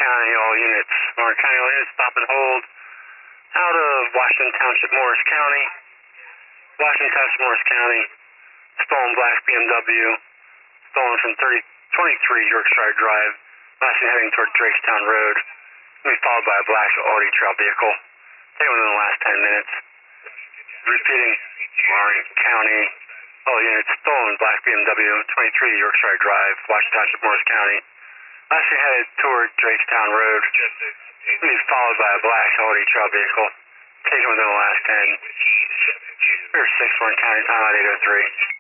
County, all units. Lawrence County, all units, stop and hold. Out of Washington Township, Morris County. Washington Township, Morris County. Stolen black BMW. Stolen from 23 Yorkshire Drive. Lastly heading toward Drakestown Road. Going to be followed by a black Audi trail vehicle. Taken within the last 10 minutes. Repeating, Lawrence County. All units, stolen black BMW, 23 Yorkshire Drive, Washington Township, Morris County. Lastly headed toward Drakestown Road. Going to be followed by a black Audi trail vehicle. Taken within the last 10. We're 6 Lawrence County, time out 803.